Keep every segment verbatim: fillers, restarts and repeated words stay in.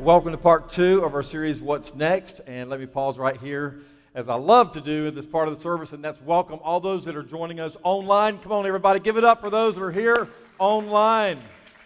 welcome to part two of our series, What's Next? And let me pause right here, as I love to do in this part of the service, and that's welcome all those that are joining us online. Come on, everybody, give it up for those that are here online.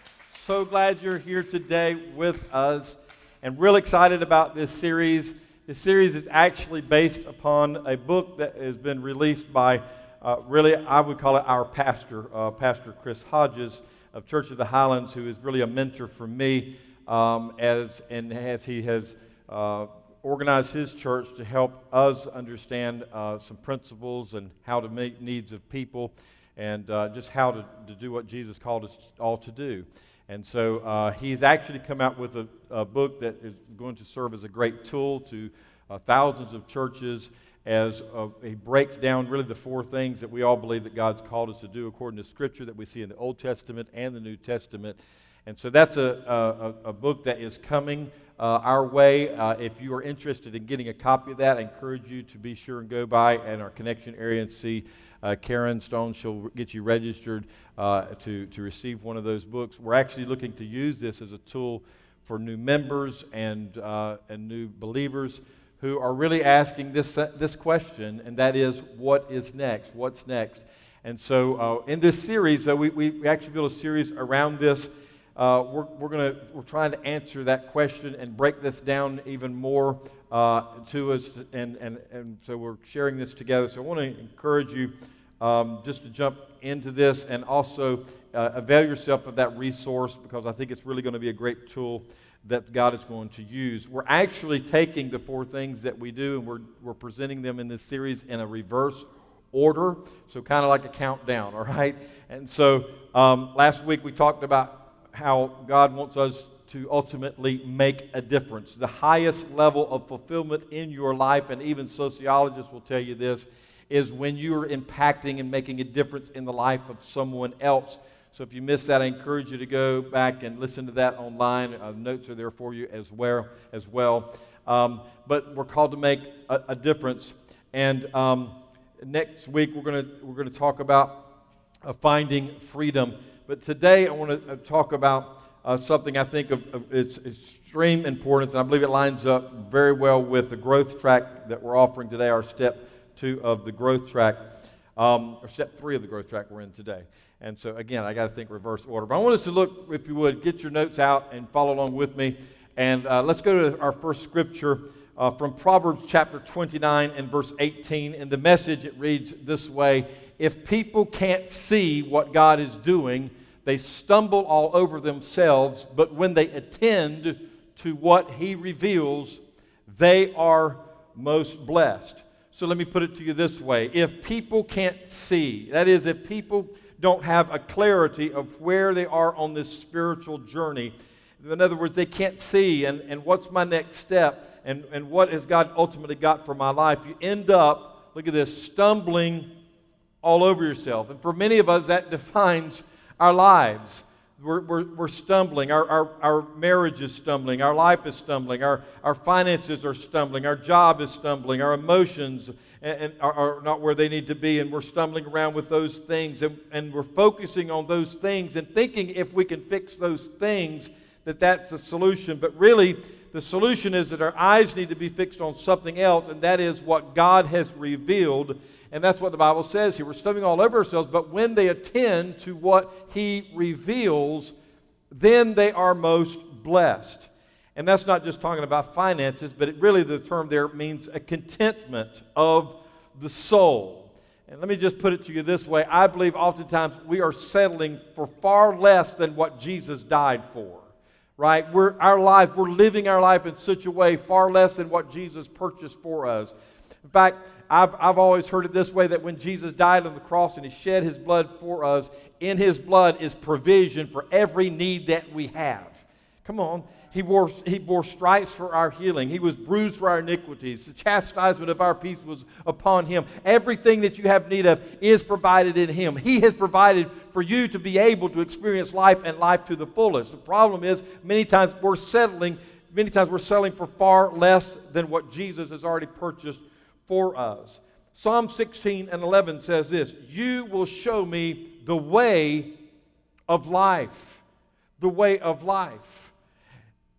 So glad you're here today with us, and real excited about this series. This series is actually based upon a book that has been released by, uh, really, I would call it our pastor, uh, Pastor Chris Hodges of Church of the Highlands, who is really a mentor for me. Um, as and as he has uh, organized his church to help us understand uh, some principles and how to meet needs of people, and uh, just how to, to do what Jesus called us all to do. And so uh, he's actually come out with a, a book that is going to serve as a great tool to uh, thousands of churches, as uh, he breaks down really the four things that we all believe that God's called us to do according to Scripture that we see in the Old Testament and the New Testament. And so that's a, a, a book that is coming uh, our way. Uh, if you are interested in getting a copy of that, I encourage you to be sure and go by in our connection area and see uh, Karen Stone. She'll get you registered uh, to, to receive one of those books. We're actually looking to use this as a tool for new members and, uh, and new believers who are really asking this, this question, and that is, what is next? What's next? And so uh, in this series, uh, we, we actually built a series around this. Uh, we're we're going to we're trying to answer that question and break this down even more uh, to us, and, and and so we're sharing this together. So I want to encourage you um, just to jump into this, and also uh, avail yourself of that resource, because I think it's really going to be a great tool that God is going to use. We're actually taking the four things that we do, and we're we're presenting them in this series in a reverse order, so kind of like a countdown. All right, and so um, last week we talked about how God wants us to ultimately make a difference. The highest level of fulfillment in your life, and even sociologists will tell you this, is when you're impacting and making a difference in the life of someone else. So if you missed that, I encourage you to go back and listen to that online. Uh, notes are there for you as well. As well. Um, but we're called to make a, a difference. And um, next week we're going to we're going to talk about uh, finding freedom. But today I want to talk about uh, something I think of, of its extreme importance, and I believe it lines up very well with the growth track that we're offering today, our step two of the growth track, um, or step three of the growth track we're in today. And so again, I got to think reverse order. But I want us to look, if you would, get your notes out and follow along with me. And uh, let's go to our first scripture uh, from Proverbs chapter twenty-nine and verse eighteen. In the Message, it reads this way: if people can't see what God is doing, they stumble all over themselves, but when they attend to what He reveals, they are most blessed. So let me put it to you this way. If people can't see, that is, if people don't have a clarity of where they are on this spiritual journey, in other words, they can't see, and, and what's my next step, and, and what has God ultimately got for my life, you end up, look at this, stumbling all over yourself. And for many of us, that defines our lives. We're, we're, we're stumbling. Our, our, our marriage is stumbling. Our life is stumbling. Our, our finances are stumbling. Our job is stumbling. Our emotions and, and are, are not where they need to be, and we're stumbling around with those things. And, and we're focusing on those things and thinking if we can fix those things, that that's the solution. But really, the solution is that our eyes need to be fixed on something else, and that is what God has revealed. And that's what the Bible says here. We're stumbling all over ourselves, but when they attend to what He reveals, then they are most blessed. And that's not just talking about finances, but it really, the term there means a contentment of the soul. And let me just put it to you this way. I believe oftentimes we are settling for far less than what Jesus died for. Right? We're, our life, we're living our life in such a way far less than what Jesus purchased for us. In fact, I've, I've always heard it this way, that when Jesus died on the cross and He shed His blood for us, in His blood is provision for every need that we have. Come on. He bore, he bore stripes for our healing. He was bruised for our iniquities. The chastisement of our peace was upon Him. Everything that you have need of is provided in Him. He has provided for you to be able to experience life and life to the fullest. The problem is, many times we're settling, many times we're settling for far less than what Jesus has already purchased for us. Psalm sixteen and eleven says this: you will show me the way of life. The way of life.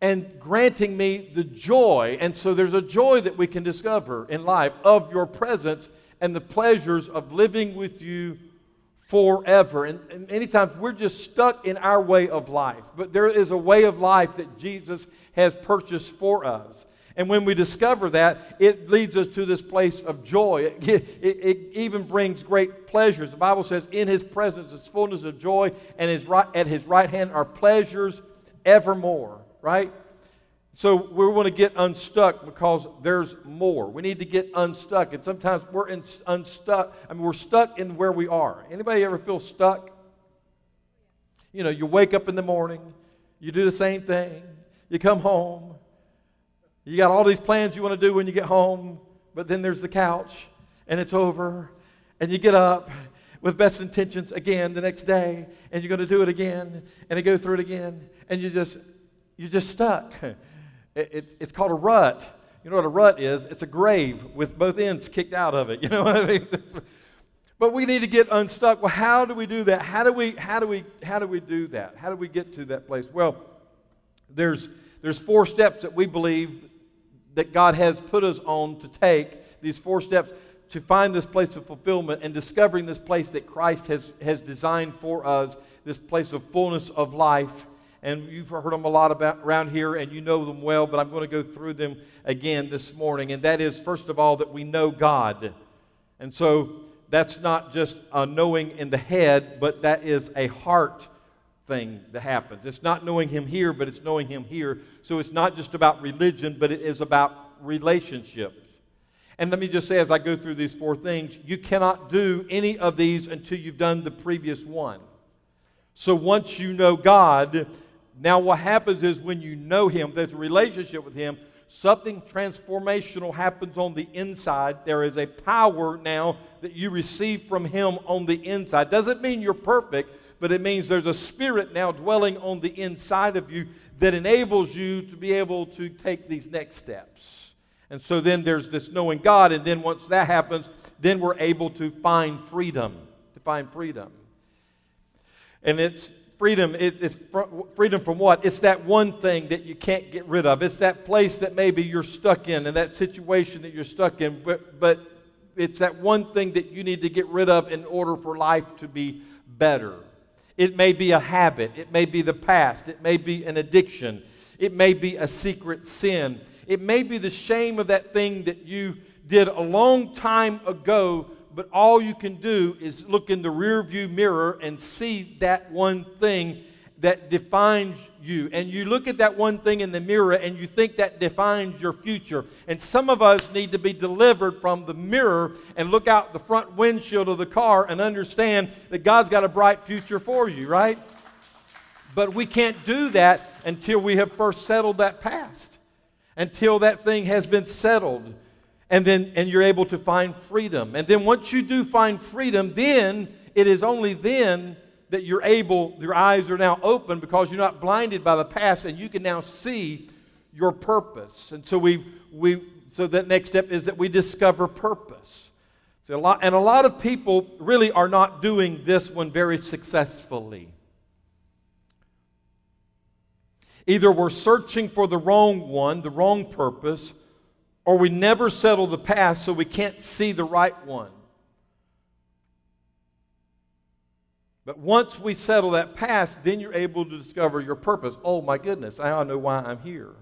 and granting me the joy. And so there's a joy that we can discover in life of your presence and the pleasures of living with you forever. And, and many times we're just stuck in our way of life. But there is a way of life that Jesus has purchased for us. And when we discover that, it leads us to this place of joy. It, it, it even brings great pleasures. The Bible says, in His presence is fullness of joy, and his right, at His right hand are pleasures evermore, right? So we want to get unstuck because there's more. We need to get unstuck. And sometimes we're in, unstuck. I mean, we're stuck in where we are. Anybody ever feel stuck? You know, you wake up in the morning, you do the same thing, you come home, you got all these plans you want to do when you get home, but then there's the couch, and it's over, and you get up with best intentions again the next day, and you're going to do it again, and you go through it again, and you just, you're just stuck. It, it, it's called a rut. You know what a rut is? It's a grave with both ends kicked out of it. You know what I mean? But we need to get unstuck. Well, how do we do that? How do we, how do we, how do we do that? How do we get to that place? Well, there's, there's four steps that we believe that God has put us on to take, these four steps to find this place of fulfillment and discovering this place that Christ has, has designed for us, this place of fullness of life. And you've heard them a lot about around here, and you know them well, but I'm going to go through them again this morning. And that is, first of all, that we know God. And so that's not just a knowing in the head, but that is a heart thing that happens. It's not knowing Him here, but it's knowing Him here. So it's not just about religion, but it is about relationships. And let me just say, as I go through these four things, you cannot do any of these until you've done the previous one. So once you know God, now what happens is when you know Him, there's a relationship with Him, something transformational happens on the inside. There is a power now that you receive from Him on the inside. Doesn't mean you're perfect, but it means there's a spirit now dwelling on the inside of you that enables you to be able to take these next steps. And so then there's this knowing God, and then once that happens, then we're able to find freedom, to find freedom. And it's freedom, it, it's fr- freedom from what? It's that one thing that you can't get rid of. It's that place that maybe you're stuck in, and that situation that you're stuck in, but, but it's that one thing that you need to get rid of in order for life to be better. It may be a habit. It may be the past. It may be an addiction. It may be a secret sin. It may be the shame of that thing that you did a long time ago, but all you can do is look in the rearview mirror and see that one thing that defines you. And you look at that one thing in the mirror and you think that defines your future. And some of us need to be delivered from the mirror and look out the front windshield of the car and understand that God's got a bright future for you, right? But we can't do that until we have first settled that past, until that thing has been settled. And then and you're able to find freedom. And then once you do find freedom, then it is only then that you're able, your eyes are now open because you're not blinded by the past, and you can now see your purpose. And so we we so that next step is that we discover purpose. So a lot, and a lot of people really are not doing this one very successfully. Either we're searching for the wrong one, the wrong purpose, or we never settle the past, so we can't see the right one. But once we settle that past, then you're able to discover your purpose. Oh my goodness, I know why I'm here.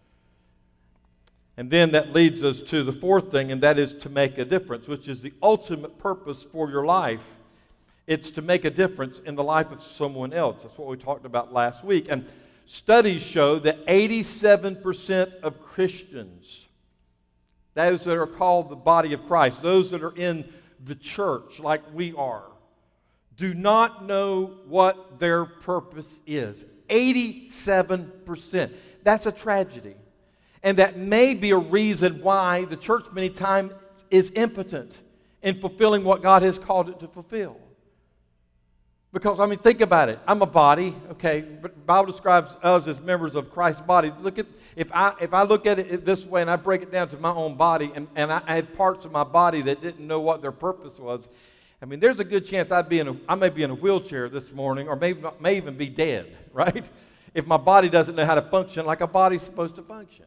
And then that leads us to the fourth thing, and that is to make a difference, which is the ultimate purpose for your life. It's to make a difference in the life of someone else. That's what we talked about last week. And studies show that eighty-seven percent of Christians, those that are called the body of Christ, those that are in the church like we are, do not know what their purpose is. eighty-seven percent. That's a tragedy. And that may be a reason why the church many times is impotent in fulfilling what God has called it to fulfill. Because, I mean, think about it. I'm a body, okay, but the Bible describes us as members of Christ's body. Look at, if I if I look at it this way and I break it down to my own body, and, and I had parts of my body that didn't know what their purpose was, I mean, there's a good chance I'd be in a, I may be in a wheelchair this morning, or maybe not, may even be dead, right? if my body doesn't know how to function like a body's supposed to function.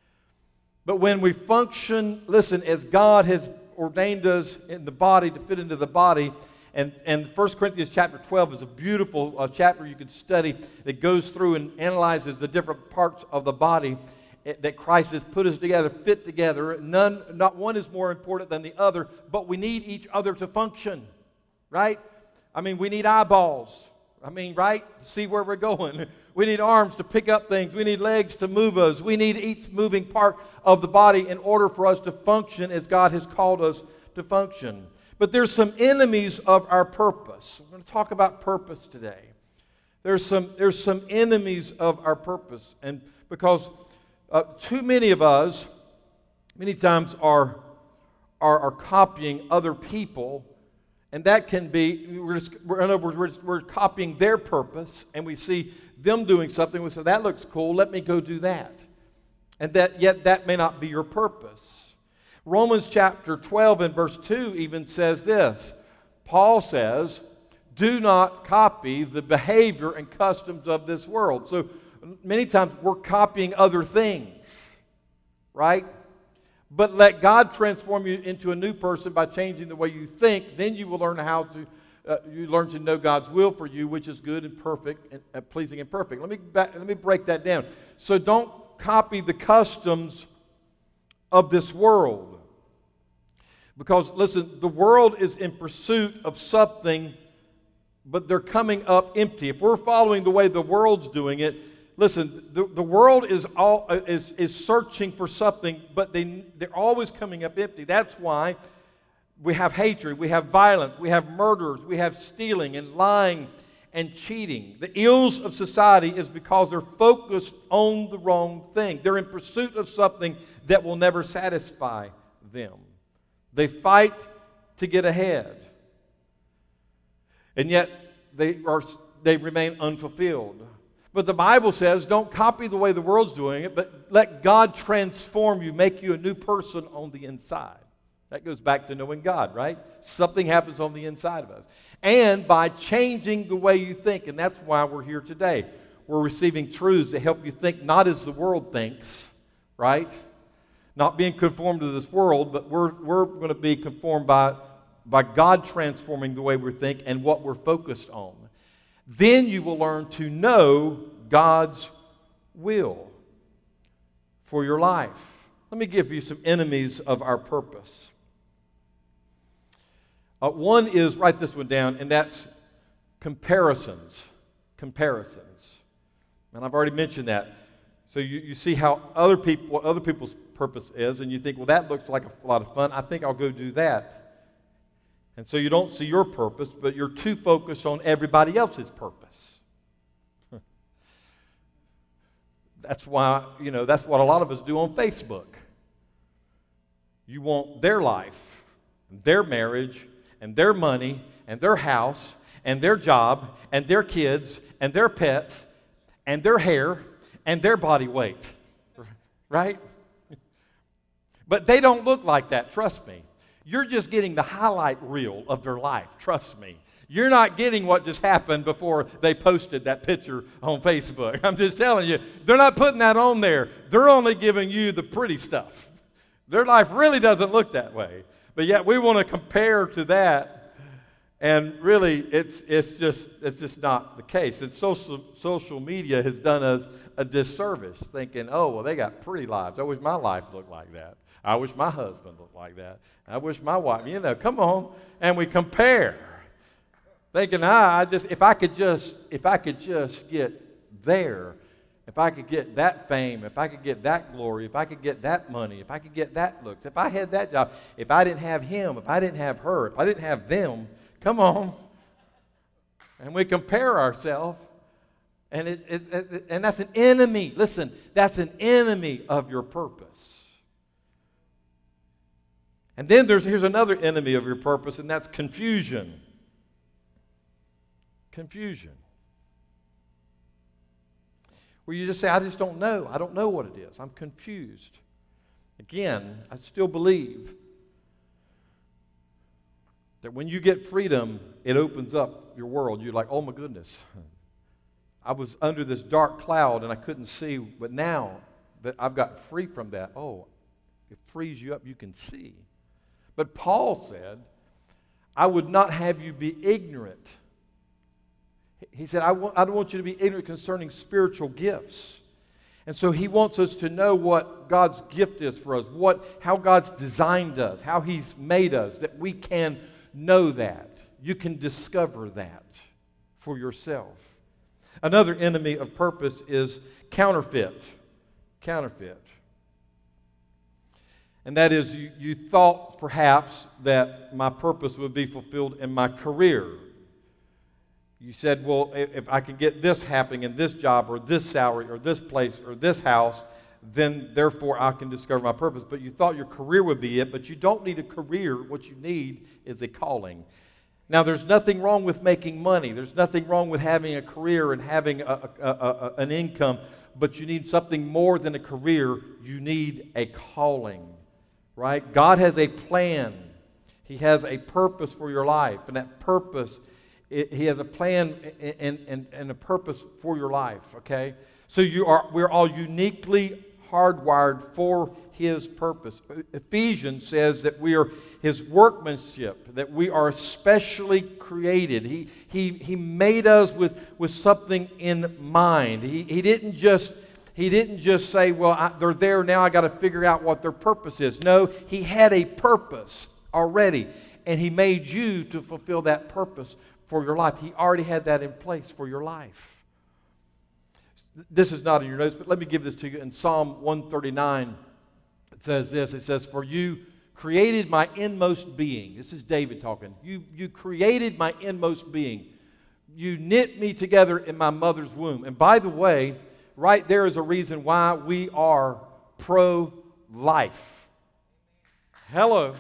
But when we function, listen, as God has ordained us in the body to fit into the body, and, and First Corinthians chapter twelve is a beautiful uh, chapter you can study that goes through and analyzes the different parts of the body that Christ has put us together, fit together. None, not one is more important than the other, but we need each other to function, right? I mean, we need eyeballs. I mean, right? To see where we're going. We need arms to pick up things. We need legs to move us. We need each moving part of the body in order for us to function as God has called us to function. But there's some enemies of our purpose. We're going to talk about purpose today. There's some, there's some enemies of our purpose. And because uh, too many of us, many times, are, are, are copying other people. And that can be, we're just, we're, in other words, we're, just, we're copying their purpose, and we see them doing something. We say, that looks cool, let me go do that. And that yet that may not be your purpose. Romans chapter twelve and verse two even says this. Paul says, do not copy the behavior and customs of this world. So many times we're copying other things, right? But let God transform you into a new person by changing the way you think. Then you will learn how to, uh, you learn to know God's will for you, which is good and perfect, and uh, pleasing and perfect. Let me back, let me break that down. So don't copy the customs of this world, because listen, the world is in pursuit of something, but they're coming up empty. If we're following the way the world's doing it, listen, the, the world is, all, is, is searching for something, but they, they're always coming up empty. That's why we have hatred, we have violence, we have murders, we have stealing and lying and cheating. The ills of society is because they're focused on the wrong thing. They're in pursuit of something that will never satisfy them. They fight to get ahead. And yet they, are, they remain unfulfilled. But the Bible says, don't copy the way the world's doing it, but let God transform you, make you a new person on the inside. That goes back to knowing God, right? Something happens on the inside of us. And by changing the way you think, and that's why we're here today. We're receiving truths that help you think not as the world thinks, right? Not being conformed to this world, but we're, we're going to be conformed by, by God transforming the way we think and what we're focused on. Then you will learn to know God's will for your life. Let me give you some enemies of our purpose. Uh, one is, write this one down, and that's comparisons. Comparisons. And I've already mentioned that. So you, you see how other people, what other people's purpose is, and you think, well, that looks like a lot of fun. I think I'll go do that. And so you don't see your purpose, but you're too focused on everybody else's purpose. That's why, you know, that's what a lot of us do on Facebook. You want their life, their marriage, and their money, and their house, and their job, and their kids, and their pets, and their hair, and their body weight. Right? But they don't look like that, trust me. You're just getting the highlight reel of their life, trust me. You're not getting what just happened before they posted that picture on Facebook. I'm just telling you, they're not putting that on there. They're only giving you the pretty stuff. Their life really doesn't look that way. But yet we want to compare to that, and really it's, it's, just, it's just not the case. And social, social media has done us a disservice, thinking, oh, well, they got pretty lives. I wish my life looked like that. I wish my husband looked like that. I wish my wife, you know, come on. And we compare. Thinking, ah, I just, if I could just, if I could just get there, if I could get that fame, if I could get that glory, if I could get that money, if I could get that looks, if I had that job, if I didn't have him, if I didn't have her, if I didn't have them, come on. And we compare ourselves. And, it, it, it, and that's an enemy. Listen, that's an enemy of your purpose. And then there's, here's another enemy of your purpose, and that's confusion. Confusion. Where you just say, I just don't know. I don't know what it is. I'm confused. Again, I still believe that when you get freedom, it opens up your world. You're like, oh my goodness. I was under this dark cloud and I couldn't see, but now that I've got free from that, oh, it frees you up, you can see. But Paul said, I would not have you be ignorant. He said, I, want, I don't want you to be ignorant concerning spiritual gifts. And so he wants us to know what God's gift is for us, what, how God's designed us, how he's made us, that we can know that. You can discover that for yourself. Another enemy of purpose is counterfeit. Counterfeit. And that is, you, you thought perhaps that my purpose would be fulfilled in my career. You said, well, if I can get this happening in this job or this salary or this place or this house, then therefore I can discover my purpose. But you thought your career would be it, but you don't need a career. What you need is a calling. Now, there's nothing wrong with making money. There's nothing wrong with having a career and having a, a, a, an income, but you need something more than a career. You need a calling, right? God has a plan. He has a purpose for your life, and that purpose, it, He has a plan and, and, and a purpose for your life, okay? So you are, we're all uniquely hardwired for His purpose. Ephesians says that we are His workmanship, that we are specially created. He, he, he made us with, with something in mind. He, he didn't just He didn't just say, well, I, they're there now, I got to figure out what their purpose is. No, He had a purpose already, and He made you to fulfill that purpose for your life. He already had that in place for your life. This is not in your notes, but let me give this to you. In Psalm one thirty-nine, it says this. It says, for you created my inmost being. This is David talking. You, you created my inmost being. You knit me together in my mother's womb. And by the way, right there is a reason why we are pro-life. Hello.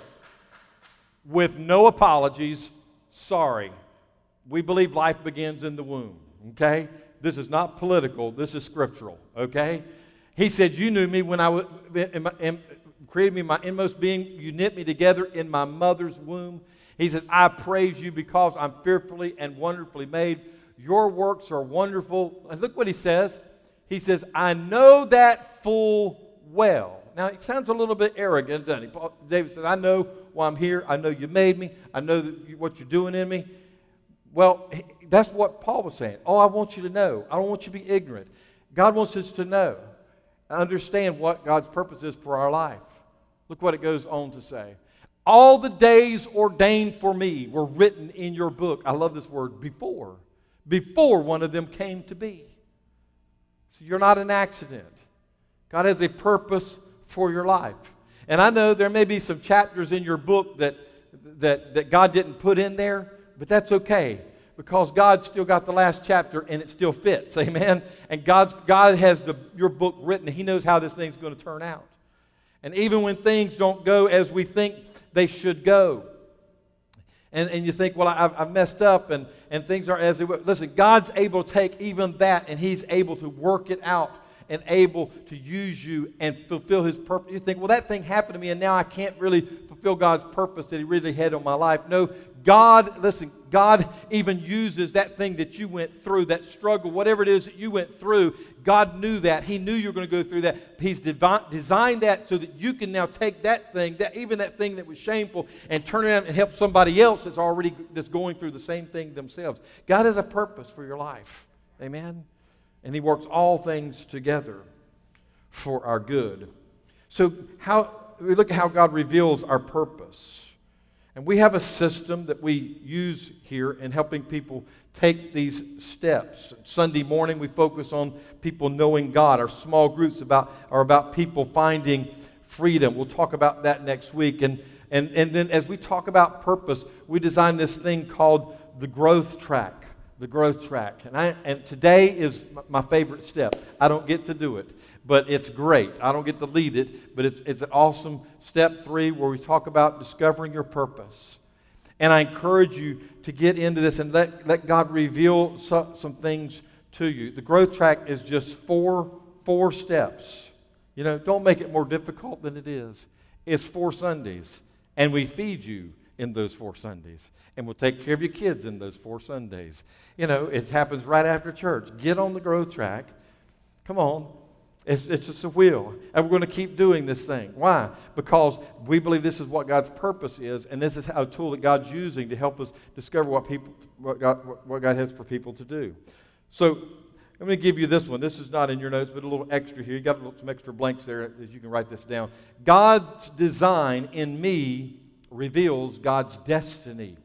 With no apologies, sorry. We believe life begins in the womb, okay? This is not political. This is scriptural, okay? He said, you knew me when I was, in my, in, created me in my inmost being. You knit me together in my mother's womb. He says, I praise you because I'm fearfully and wonderfully made. Your works are wonderful. And look what he says. He says, I know that full well. Now, it sounds a little bit arrogant, doesn't it? Paul, David says, I know why I'm here. I know you made me. I know that you, what you're doing in me. Well, that's what Paul was saying. Oh, I want you to know. I don't want you to be ignorant. God wants us to know, understand what God's purpose is for our life. Look what it goes on to say. All the days ordained for me were written in your book. I love this word, before. Before one of them came to be. So you're not an accident. God has a purpose for your life. And I know there may be some chapters in your book that, that, that God didn't put in there, but that's okay, because God's still got the last chapter and it still fits, amen? And God's, God has the, your book written. He knows how this thing's going to turn out. And even when things don't go as we think they should go, and, and you think, well, I've, I've messed up and, and things aren't as they were. Listen, God's able to take even that and He's able to work it out and able to use you and fulfill His purpose. You think, well, that thing happened to me and now I can't really fulfill God's purpose that He really had on my life. No, God, listen, God even uses that thing that you went through, that struggle, whatever it is that you went through. God knew that. He knew you were going to go through that. He's devi- designed that so that you can now take that thing, that even that thing that was shameful, and turn it around and help somebody else that's already that's going through the same thing themselves. God has a purpose for your life. Amen? And He works all things together for our good. So how we look at how God reveals our purpose. And we have a system that we use here in helping people take these steps. Sunday morning we focus on people knowing God. Our small groups about, are about people finding freedom. We'll talk about that next week. And, and, and then as we talk about purpose, we designed this thing called the growth track. The growth track. And, I, and today is my favorite step. I don't get to do it, but it's great. I don't get to lead it, but it's, it's an awesome step three where we talk about discovering your purpose. And I encourage you to get into this and let, let God reveal some, some things to you. The growth track is just four, four steps. You know, don't make it more difficult than it is. It's four Sundays, and we feed you. in those four Sundays. And we'll take care of your kids in those four Sundays. You know, it happens right after church. Get on the growth track. Come on. It's, it's just a wheel. And we're going to keep doing this thing. Why? Because we believe this is what God's purpose is, and this is a tool that God's using to help us discover what people, what God, what God has for people to do. So I'm going to give you this one. This is not in your notes, but a little extra here. You got some extra blanks there as you can write this down. God's design in me reveals God's destiny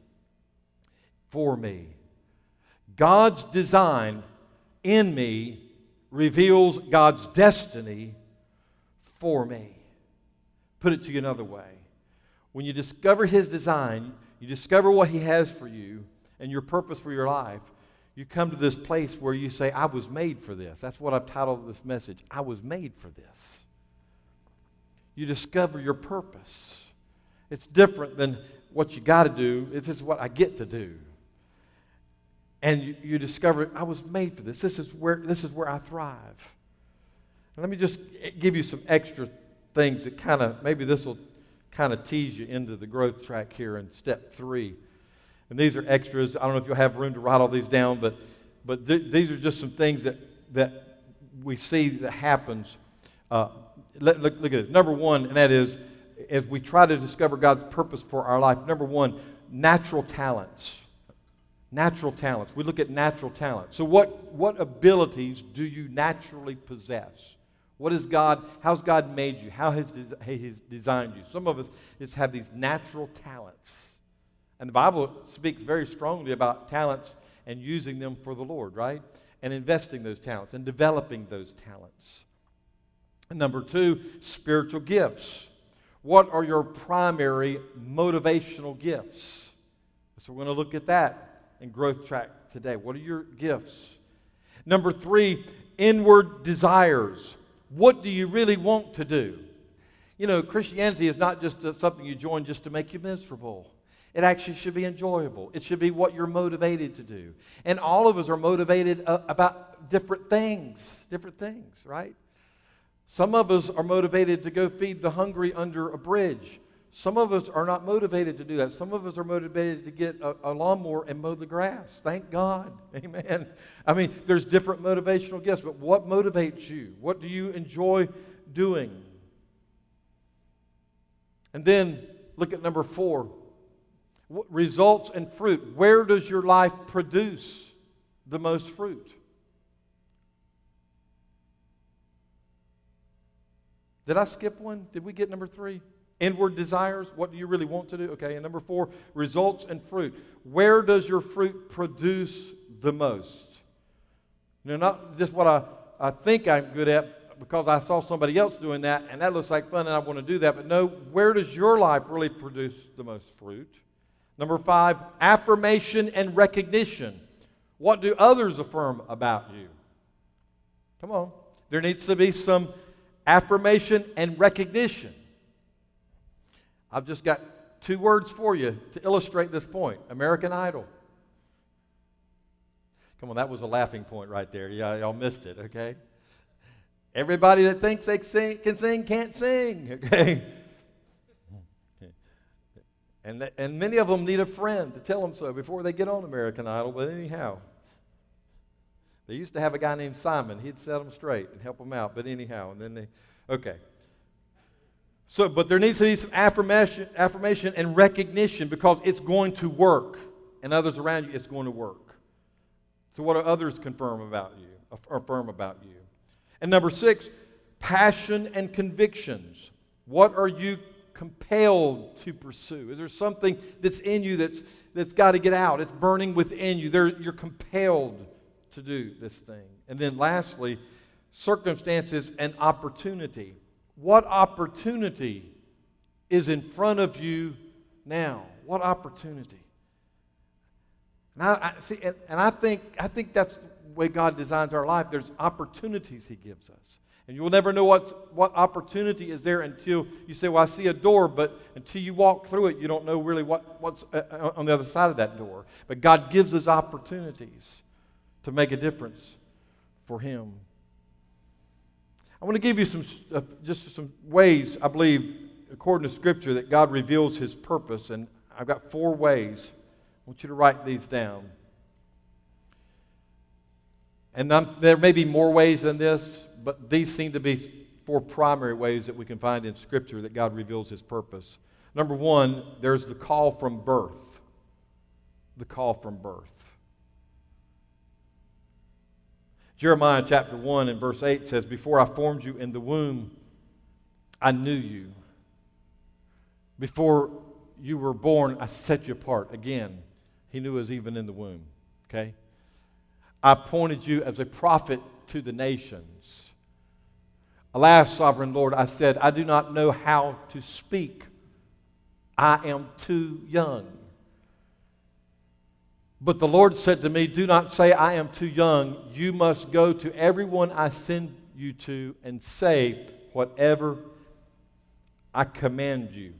for me. God's design in me reveals God's destiny for me. Put it to you another way. When you discover His design, you discover what He has for you and your purpose for your life, you come to this place where you say, I was made for this. That's what I've titled this message. I was made for this. You discover your purpose. It's different than what you got to do. This is what I get to do. And you, you discover, I was made for this. This is where, this is where I thrive. And let me just give you some extra things that kind of, maybe this will kind of tease you into the growth track here in step three. And these are extras. I don't know if you'll have room to write all these down, but, but th- these are just some things that, that we see that happens. Uh, look, look, look at this. Number one, and that is, as we try to discover God's purpose for our life, number one, natural talents. Natural talents. We look at natural talents. So what, what abilities do you naturally possess? What is God, how's God made you? How has He designed you? Some of us just have these natural talents. And the Bible speaks very strongly about talents and using them for the Lord, right? And investing those talents and developing those talents. And number two, spiritual gifts. What are your primary motivational gifts? So we're going to look at that in Growth Track today. What are your gifts? Number three, inward desires. What do you really want to do? You know, Christianity is not just something you join just to make you miserable. It actually should be enjoyable. It should be what you're motivated to do. And all of us are motivated uh, about different things, different things, right? Some of us are motivated to go feed the hungry under a bridge. Some of us are not motivated to do that. Some of us are motivated to get a, a lawnmower and mow the grass. Thank God. Amen. I mean, there's different motivational gifts, but what motivates you? What do you enjoy doing? And then look at number four. What results and fruit. Where does your life produce the most fruit? Did I skip one? Did we get number three? Inward desires. What do you really want to do? Okay, and number four, results and fruit. Where does your fruit produce the most? You know, not just what I, I think I'm good at because I saw somebody else doing that and that looks like fun and I want to do that, but no, where does your life really produce the most fruit? Number five, affirmation and recognition. What do others affirm about you? Come on. There needs to be some affirmation and recognition. I've just got two words for you to illustrate this point. American Idol. Come on, that was a laughing point right there. Yeah, y'all missed it, okay? Everybody that thinks they sing, can sing can't sing, okay? And, th- and many of them need a friend to tell them so before they get on American Idol, but anyhow. They used to have a guy named Simon. He'd set them straight and help them out, but anyhow, and then they, okay. So, but there needs to be some affirmation, affirmation and recognition because it's going to work. And others around you, it's going to work. So what do others confirm about you, affirm about you? And number six, passion and convictions. What are you compelled to pursue? Is there something that's in you that's, that's got to get out? It's burning within you. There, you're compelled to do this thing. And then lastly, circumstances and opportunity. What opportunity is in front of you now? What opportunity? And I, I see, and, and I think I think that's the way God designs our life. There's opportunities He gives us, and you will never know what's what opportunity is there until you say, "Well, I see a door," but until you walk through it, you don't know really what, what's uh, on the other side of that door. But God gives us opportunities to make a difference for Him. I want to give you some, uh, just some ways, I believe, according to Scripture, that God reveals His purpose. And I've got four ways. I want you to write these down. And I'm, there may be more ways than this, but these seem to be four primary ways that we can find in Scripture that God reveals His purpose. Number one, there's the call from birth. The call from birth. Jeremiah chapter one and verse eight says, "Before I formed you in the womb, I knew you. Before you were born, I set you apart." Again, He knew us even in the womb. Okay? "I appointed you as a prophet to the nations. Alas, sovereign Lord, I said, I do not know how to speak. I am too young. But the Lord said to me, do not say I am too young. You must go to everyone I send you to and say whatever I command you.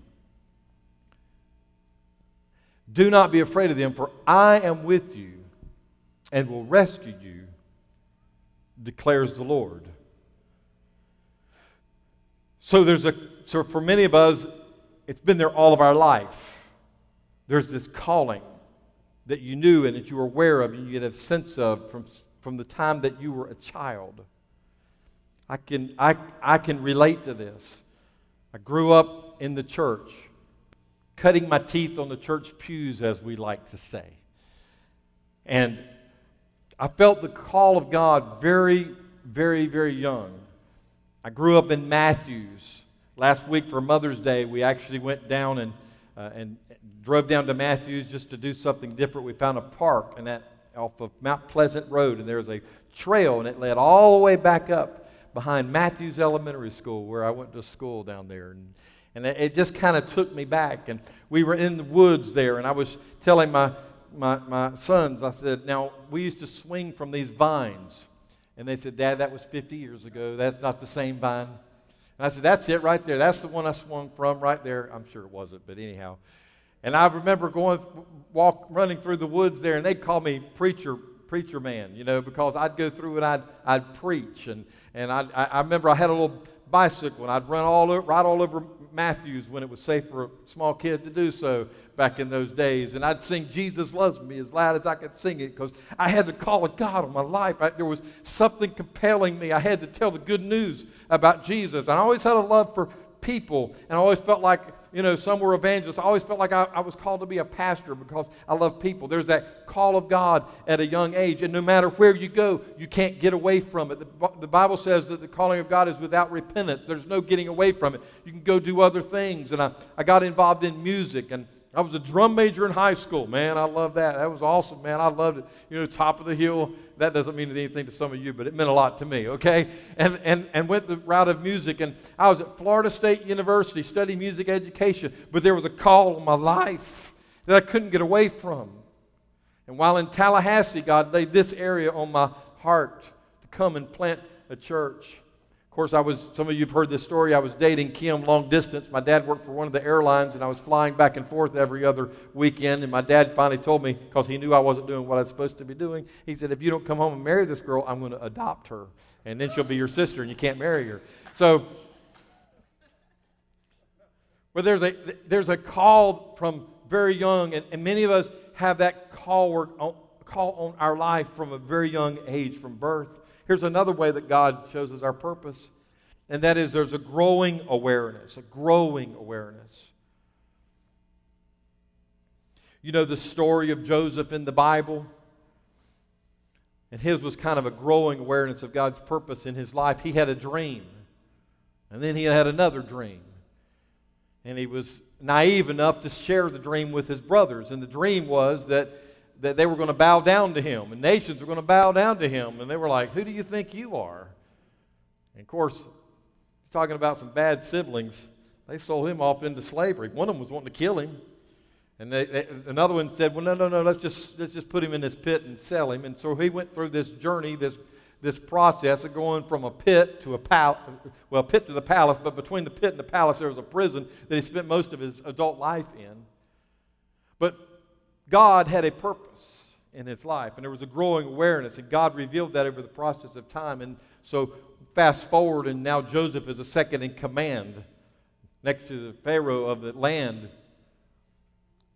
Do not be afraid of them, for I am with you and will rescue you, declares the Lord." So there's a so for many of us, it's been there all of our life. There's this calling that you knew and that you were aware of and you get a sense of from, from the time that you were a child. I can, I, I can relate to this. I grew up in the church, cutting my teeth on the church pews, as we like to say. And I felt the call of God very, very, very young. I grew up in Matthews. Last week for Mother's Day, we actually went down and uh, and drove down to Matthews just to do something different. We found a park and that off of Mount Pleasant Road, and there was a trail, and it led all the way back up behind Matthews Elementary School, where I went to school down there. And, and it, it just kind of took me back. And we were in the woods there, and I was telling my, my, my sons, I said, now, we used to swing from these vines. And they said, Dad, that was fifty years ago. That's not the same vine. And I said, that's it right there. That's the one I swung from right there. I'm sure it wasn't, but anyhow. And I remember going, walk, running through the woods there, and they'd call me preacher, preacher man, you know, because I'd go through and I'd, I'd preach. And, and I'd, I, I remember I had a little bicycle, and I'd run all over, right all over Matthews when it was safe for a small kid to do so back in those days. And I'd sing Jesus Loves Me as loud as I could sing it because I had the call of God on my life. I, there was something compelling me. I had to tell the good news about Jesus. And I always had a love for people, and I always felt like, you know, some were evangelists. I always felt like I, I was called to be a pastor because I love people. There's that call of God at a young age, and no matter where you go, you can't get away from it. The, the Bible says that the calling of God is without repentance. There's no getting away from it. You can go do other things, and I, I got involved in music, and I was a drum major in high school. Man, I love that. That was awesome, man. I loved it. You know, top of the hill. That doesn't mean anything to some of you, but it meant a lot to me, okay? And and and went the route of music. And I was at Florida State University studying music education, but there was a call on my life that I couldn't get away from. And while in Tallahassee, God laid this area on my heart to come and plant a church. Of course, I was, some of you have heard this story, I was dating Kim long distance. My dad worked for one of the airlines, and I was flying back and forth every other weekend, and my dad finally told me, because he knew I wasn't doing what I was supposed to be doing, he said, if you don't come home and marry this girl, I'm going to adopt her, and then she'll be your sister, and you can't marry her. So, but there's a, there's a call from very young, and, and many of us have that call, work on, call on our life from a very young age, from birth. Here's another way that God shows us our purpose, and that is there's a growing awareness, a growing awareness. You know the story of Joseph in the Bible? And his was kind of a growing awareness of God's purpose in his life. He had a dream, and then he had another dream. And he was naive enough to share the dream with his brothers, and the dream was that that they were going to bow down to him, and nations were going to bow down to him. And they were like, who do you think you are? And of course, talking about some bad siblings, they sold him off into slavery. One of them was wanting to kill him. And they, they, another one said, well, no, no, no, let's just, let's just put him in this pit and sell him. And so he went through this journey, this, this process of going from a pit to a palace, well, a pit to the palace, but between the pit and the palace there was a prison that he spent most of his adult life in. But God had a purpose in his life, and there was a growing awareness, and God revealed that over the process of time. And so fast forward, and now Joseph is a second in command next to the Pharaoh of the land.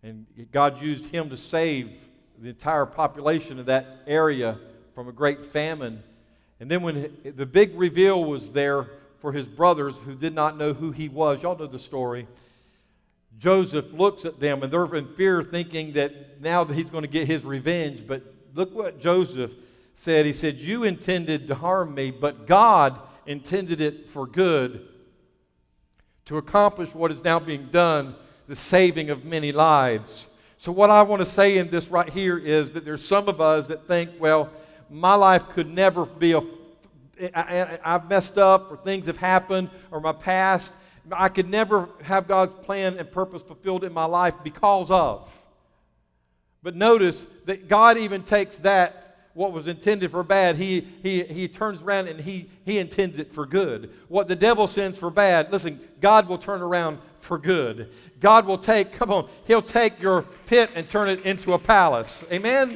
And God used him to save the entire population of that area from a great famine. And then when the big reveal was there for his brothers who did not know who he was, y'all know the story, Joseph looks at them and they're in fear thinking that now that he's going to get his revenge. But look what Joseph said. He said, you intended to harm me, but God intended it for good, to accomplish what is now being done, the saving of many lives. So what I want to say in this right here is that there's some of us that think, well, my life could never be a, I, I've messed up, or things have happened, or my past, I could never have God's plan and purpose fulfilled in my life because of. But notice that God even takes that, what was intended for bad, he, he, he turns around and he, he intends it for good. What the devil sends for bad, listen, God will turn around for good. God will take, come on, he'll take your pit and turn it into a palace. Amen?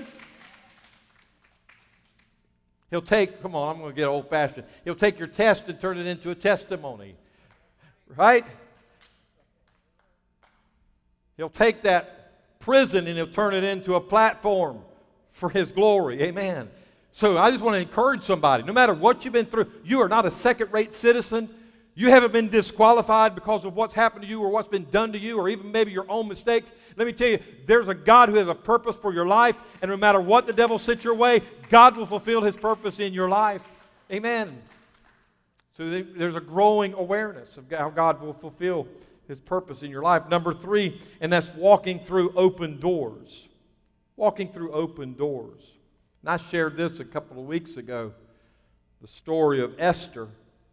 He'll take, come on, I'm going to get old-fashioned. He'll take your test and turn it into a testimony. Right? He'll take that prison and he'll turn it into a platform for his glory. Amen. So I just want to encourage somebody, no matter what you've been through, you are not a second-rate citizen. You haven't been disqualified because of what's happened to you or what's been done to you or even maybe your own mistakes. Let me tell you, there's a God who has a purpose for your life, and no matter what the devil sent your way, God will fulfill his purpose in your life. Amen. So there's a growing awareness of how God will fulfill his purpose in your life. Number three, and that's walking through open doors. Walking through open doors. And I shared this a couple of weeks ago, the story of Esther.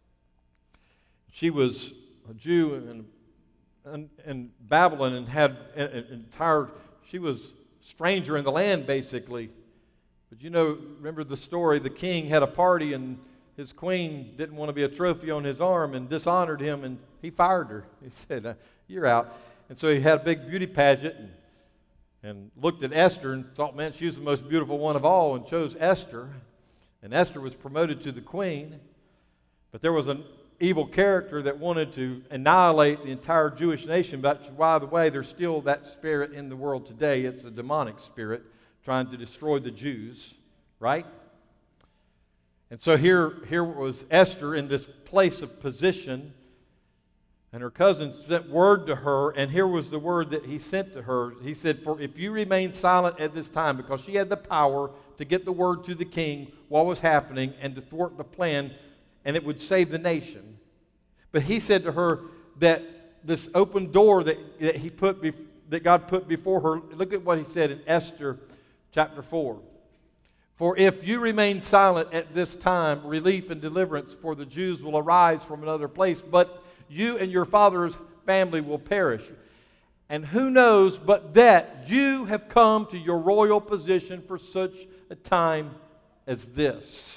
She was a Jew in, in, in Babylon and had an entire, she was a stranger in the land basically. But you know, remember the story, the king had a party and his queen didn't want to be a trophy on his arm and dishonored him, and he fired her. He said, uh, you're out. And so he had a big beauty pageant and, and looked at Esther and thought, man, she was the most beautiful one of all, and chose Esther. And Esther was promoted to the queen. But there was an evil character that wanted to annihilate the entire Jewish nation. But by the way, there's still that spirit in the world today. It's a demonic spirit trying to destroy the Jews, right? And so here, here was Esther in this place of position, and her cousin sent word to her, and here was the word that he sent to her. He said, for if you remain silent at this time, because she had the power to get the word to the king what was happening and to thwart the plan, and it would save the nation. But he said to her that this open door that, that he put bef- that God put before her, look at what he said in Esther chapter four. For if you remain silent at this time, relief and deliverance for the Jews will arise from another place, but you and your father's family will perish. And who knows but that you have come to your royal position for such a time as this.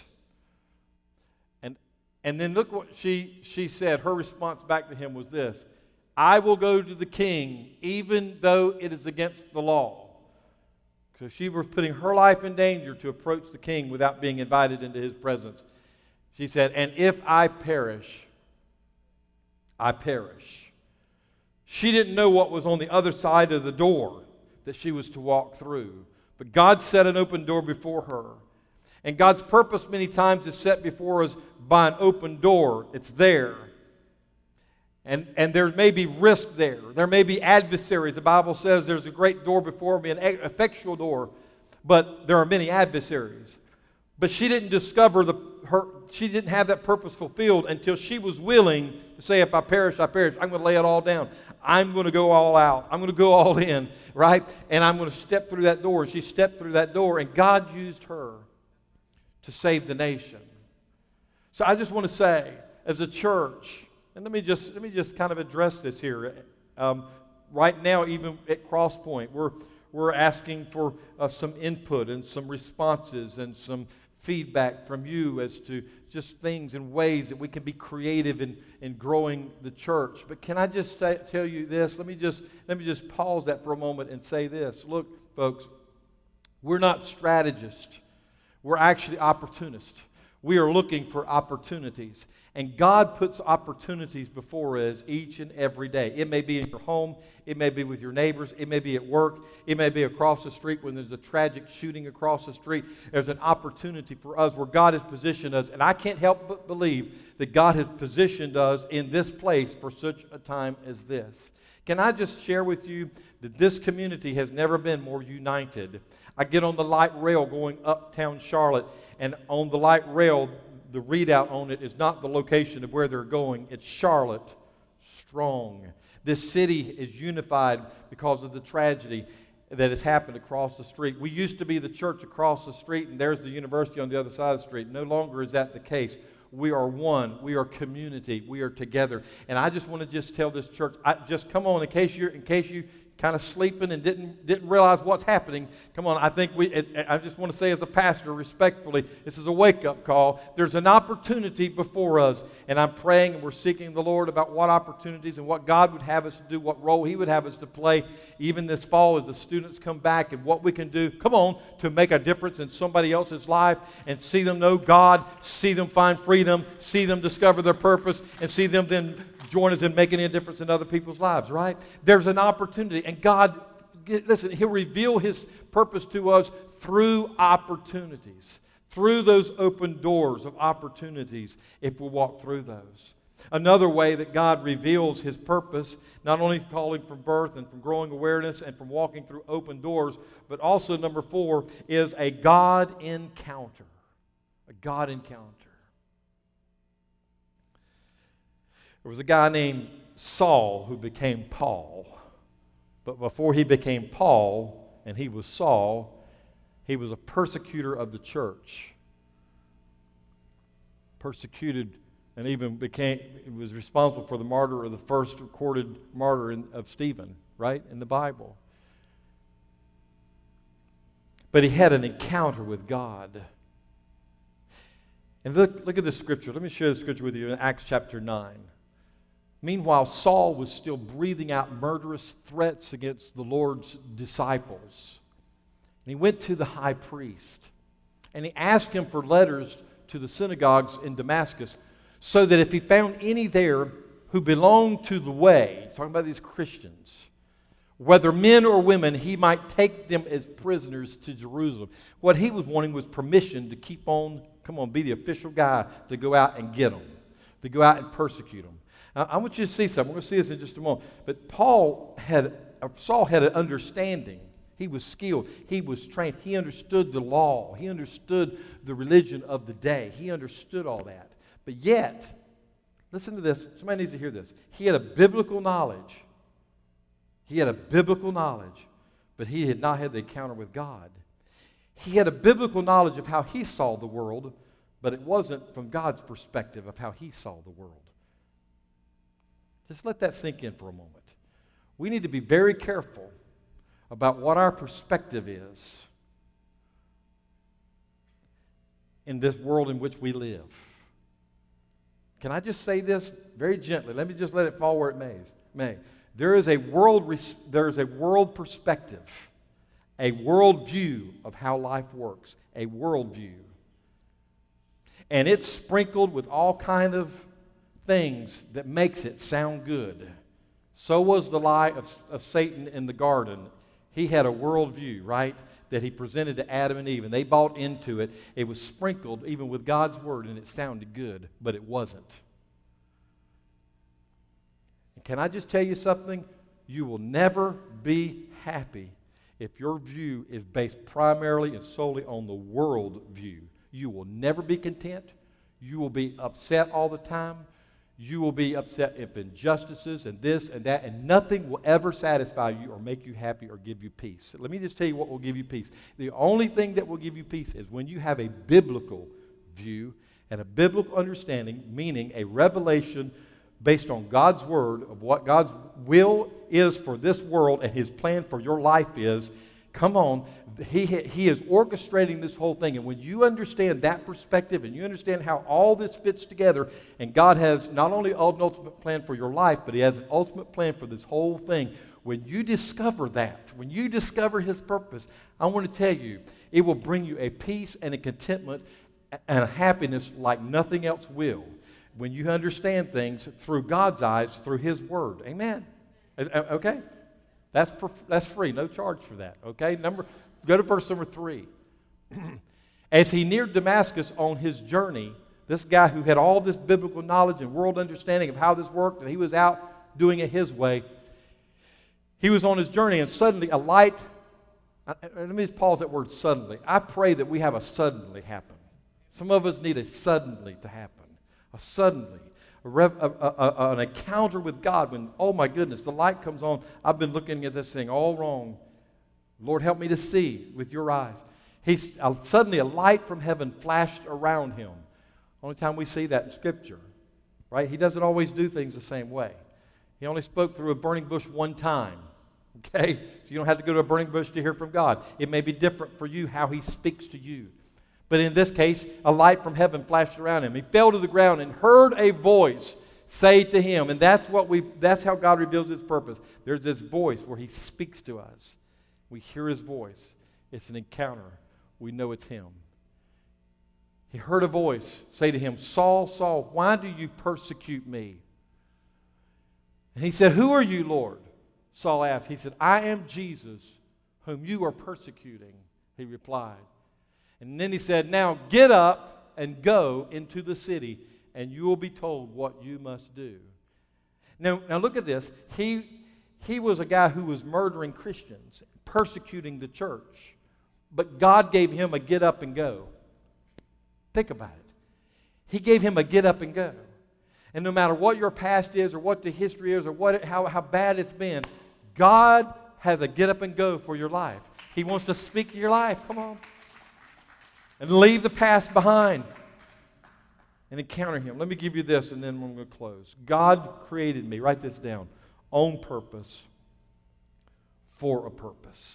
And, and then look what she, she said. Her response back to him was this: I will go to the king even though it is against the law. So she was putting her life in danger to approach the king without being invited into his presence. She said, and if I perish, I perish. She didn't know what was on the other side of the door that she was to walk through. But God set an open door before her. And God's purpose many times is set before us by an open door. It's there. And, and there may be risk there. There may be adversaries. The Bible says there's a great door before me, an effectual door, but there are many adversaries. But she didn't discover the her. She didn't have that purpose fulfilled until she was willing to say, "If I perish, I perish. I'm going to lay it all down. I'm going to go all out. I'm going to go all in, right? And I'm going to step through that door." And she stepped through that door, and God used her to save the nation. So I just want to say, as a church. And let me just let me just kind of address this here. Um, right now, even at Crosspoint, we're we're asking for uh, some input and some responses and some feedback from you as to just things and ways that we can be creative in, in growing the church. But can I just say, tell you this? Let me just let me just pause that for a moment and say this. Look, folks, we're not strategists. We're actually opportunists. We are looking for opportunities. And God puts opportunities before us each and every day. It may be in your home. It may be with your neighbors. It may be at work. It may be across the street when there's a tragic shooting across the street. There's an opportunity for us where God has positioned us. And I can't help but believe that God has positioned us in this place for such a time as this. Can I just share with you that this community has never been more united? I get on the light rail going uptown Charlotte, and on the light rail, the readout on it is not the location of where they're going. It's Charlotte Strong. This city is unified because of the tragedy that has happened across the street. We used to be the church across the street, and there's the university on the other side of the street. No longer is that the case. We are one. We are community. We are together. And I just want to just tell this church, I, just come on, in case you're, in case you kind of sleeping and didn't didn't realize what's happening. Come on, I think we, it, I just want to say as a pastor, respectfully, this is a wake-up call. There's an opportunity before us, and I'm praying and we're seeking the Lord about what opportunities and what God would have us to do, what role He would have us to play, even this fall as the students come back, and what we can do, come on, to make a difference in somebody else's life and see them know God, see them find freedom, see them discover their purpose, and see them then join us in making a difference in other people's lives, right? There's an opportunity. And God, listen, He'll reveal His purpose to us through opportunities, through those open doors of opportunities if we walk through those. Another way that God reveals His purpose, not only calling from birth and from growing awareness and from walking through open doors, but also, number four, is a God encounter. A God encounter. There was a guy named Saul who became Paul. But before he became Paul, and he was Saul, he was a persecutor of the church. Persecuted and even became, was responsible for the martyr, or the first recorded martyr in, of Stephen, right, in the Bible. But he had an encounter with God. And look, look at this scripture. Let me share the scripture with you in Acts chapter nine. Meanwhile, Saul was still breathing out murderous threats against the Lord's disciples. And he went to the high priest, and he asked him for letters to the synagogues in Damascus, so that if he found any there who belonged to the way, he's talking about these Christians, whether men or women, he might take them as prisoners to Jerusalem. What he was wanting was permission to keep on, come on, be the official guy to go out and get them, to go out and persecute them. I want you to see something. We're going to see this in just a moment. But Paul had, Saul had an understanding. He was skilled. He was trained. He understood the law. He understood the religion of the day. He understood all that. But yet, listen to this. Somebody needs to hear this. He had a biblical knowledge. He had a biblical knowledge, but he had not had the encounter with God. He had a biblical knowledge of how he saw the world, but it wasn't from God's perspective of how he saw the world. Just let that sink in for a moment. We need to be very careful about what our perspective is in this world in which we live. Can I just say this very gently? Let me just let it fall where it may. may. There is a world, there is a world perspective, a world view of how life works, a world view. And it's sprinkled with all kind of things that makes it sound good. So was the lie of, of Satan in the garden. He had a worldview, right, that he presented to Adam and Eve, and they bought into it. It was sprinkled even with God's word, and it sounded good, but it wasn't. And can I just tell you something? You will never be happy if your view is based primarily and solely on the world view. You will never be content. You will be upset all the time. You will be upset if injustices and this and that, and nothing will ever satisfy you or make you happy or give you peace. So let me just tell you what will give you peace. The only thing that will give you peace is when you have a biblical view and a biblical understanding, meaning a revelation based on God's word of what God's will is for this world and His plan for your life is. Come on, he, he is orchestrating this whole thing. And when you understand that perspective and you understand how all this fits together, and God has not only an ultimate plan for your life, but He has an ultimate plan for this whole thing. When you discover that, when you discover His purpose, I want to tell you, it will bring you a peace and a contentment and a happiness like nothing else will. when you understand things through God's eyes, through His Word. Amen. Okay? That's, for, that's free. No charge for that. Okay? Number, go to verse number three. As he neared Damascus on his journey, this guy who had all this biblical knowledge and world understanding of how this worked, and he was out doing it his way, he was on his journey, and suddenly a light, let me just pause that word suddenly. I pray that we have a suddenly happen. Some of us need a suddenly to happen. A suddenly. A rev, a, a, a, an encounter with God when, oh my goodness, the light comes on. I've been looking at this thing all wrong. Lord, help me to see with your eyes. He's, uh, suddenly a light from heaven flashed around him. Only time we see that in Scripture, right? He doesn't always do things the same way. He only spoke through a burning bush one time, okay? So you don't have to go to a burning bush to hear from God. It may be different for you how He speaks to you. But in this case, a light from heaven flashed around him. He fell to the ground and heard a voice say to him, and that's what we that's how God reveals His purpose. There's this voice where He speaks to us. We hear His voice. It's an encounter. We know it's Him. He heard a voice say to him, Saul, Saul, why do you persecute me? And he said, who are you, Lord? Saul asked. He said, I am Jesus, whom you are persecuting, he replied. And then he said, now get up and go into the city, and you will be told what you must do. Now, now look at this. He, he was a guy who was murdering Christians, persecuting the church. But God gave him a get up and go. Think about it. He gave him a get up and go. And no matter what your past is or what the history is or what it, how, how bad it's been, God has a get up and go for your life. He wants to speak to your life. Come on. And leave the past behind and encounter Him. Let me give you this and then I'm going to close. God created me, write this down, on purpose, for a purpose.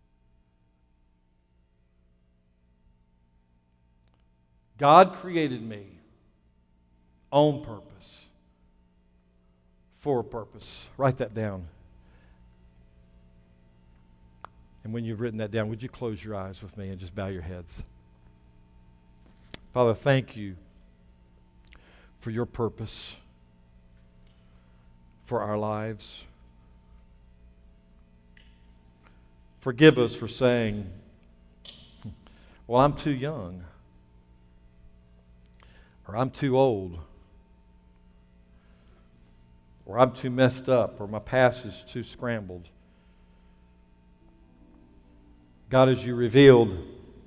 God created me on purpose, for a purpose. Write that down. And when you've written that down, would you close your eyes with me and just bow your heads? Father, thank you for your purpose for our lives. Forgive us for saying, well, I'm too young. Or I'm too old, or I'm too messed up, or my past is too scrambled. God, as you revealed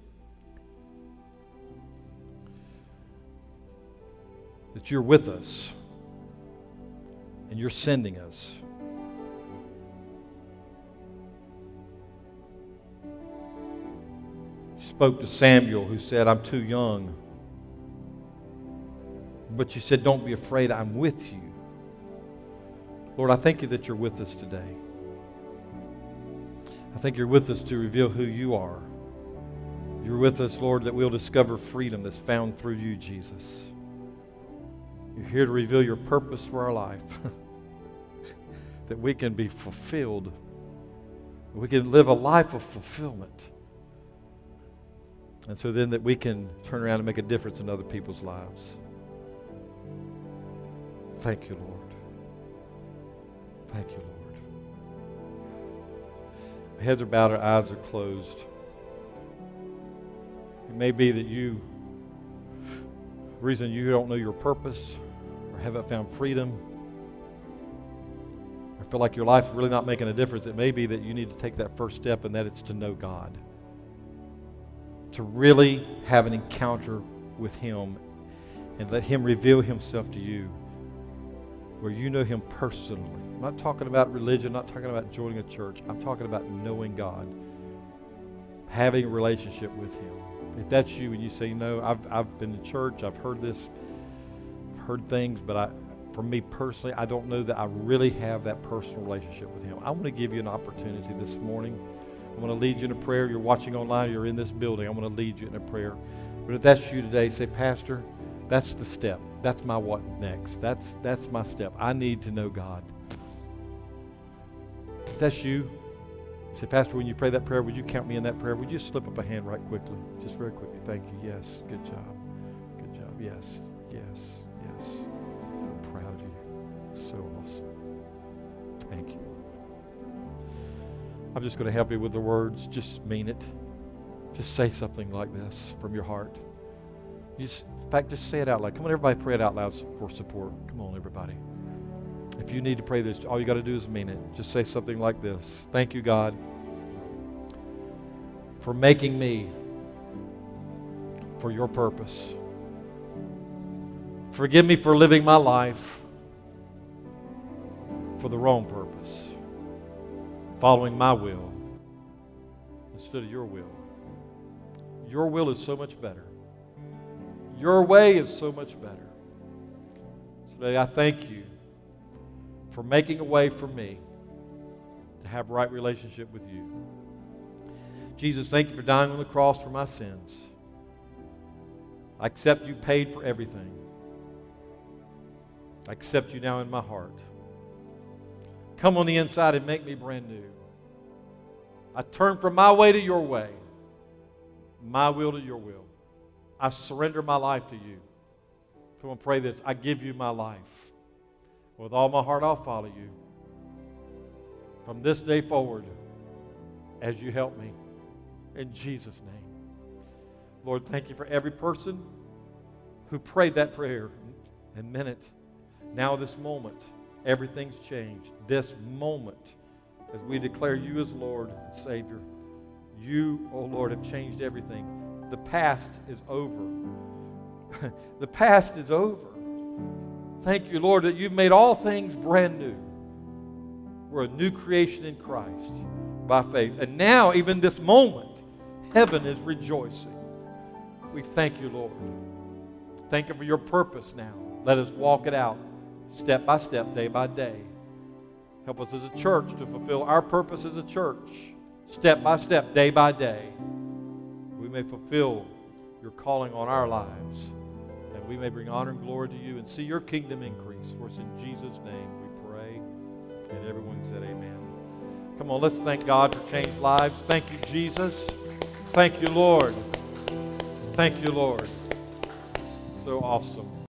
that you're with us and you're sending us. You spoke to Samuel, who said, I'm too young. But you said, don't be afraid, I'm with you. Lord, I thank you that you're with us today. I think you're with us to reveal who you are. You're with us, Lord, that we'll discover freedom that's found through you, Jesus. You're here to reveal your purpose for our life. That we can be fulfilled. We can live a life of fulfillment. And so then that we can turn around and make a difference in other people's lives. Thank you, Lord. Thank you, Lord. Our heads are bowed, our eyes are closed. It may be that you, the reason you don't know your purpose or haven't found freedom or feel like your life is really not making a difference, it may be that you need to take that first step, and that it's to know God. To really have an encounter with Him and let Him reveal Himself to you, where you know Him personally. I'm not talking about religion, I'm not talking about joining a church. I'm talking about knowing God, having a relationship with Him. If that's you and you say, no, I've, I've been to church, I've heard this, I've heard things, but I, for me personally, I don't know that I really have that personal relationship with Him. I want to give you an opportunity this morning. I want to lead you in a prayer. You're watching online, you're in this building. I want to lead you in a prayer. But if that's you today, say, Pastor, that's the step. That's my what next. That's that's my step. I need to know God. If that's you, say, Pastor, when you pray that prayer, would you count me in that prayer? Would you just slip up a hand right quickly? Just very quickly. Thank you. Yes. Good job. Good job. Yes. Yes. Yes. proud of you. So awesome. Thank you. I'm just going to help you with the words. Just mean it. Just say something like this from your heart. You just, in fact, just say it out loud. Come on, everybody, pray it out loud for support. Come on, everybody. If you need to pray this, all you got to do is mean it. Just say something like this. Thank you, God, for making me for your purpose. Forgive me for living my life for the wrong purpose, following my will instead of your will. Your will is so much better. Your way is so much better. Today I thank you for making a way for me to have a right relationship with you. Jesus, thank you for dying on the cross for my sins. I accept you paid for everything. I accept you now in my heart. Come on the inside and make me brand new. I turn from my way to your way, my will to your will. I surrender my life to you. Come on, pray this. I give you my life. With all my heart, I'll follow you. From this day forward, as you help me. In Jesus' name. Lord, thank you for every person who prayed that prayer and meant it. Now this moment, everything's changed. This moment, as we declare you as Lord and Savior, you, oh Lord, have changed everything. The past is over. The past is over. Thank you, Lord, that you've made all things brand new. We're a new creation in Christ by faith. And now, even this moment, heaven is rejoicing. We thank you, Lord. Thank you for your purpose now. Let us walk it out step by step, day by day. Help us as a church to fulfill our purpose as a church, step by step, day by day. We may fulfill your calling on our lives, and we may bring honor and glory to you and see your kingdom increase. For us in Jesus' name we pray. And everyone said amen. Come on, let's thank God for changed lives. Thank you, Jesus. Thank you, Lord. Thank you, Lord. So awesome.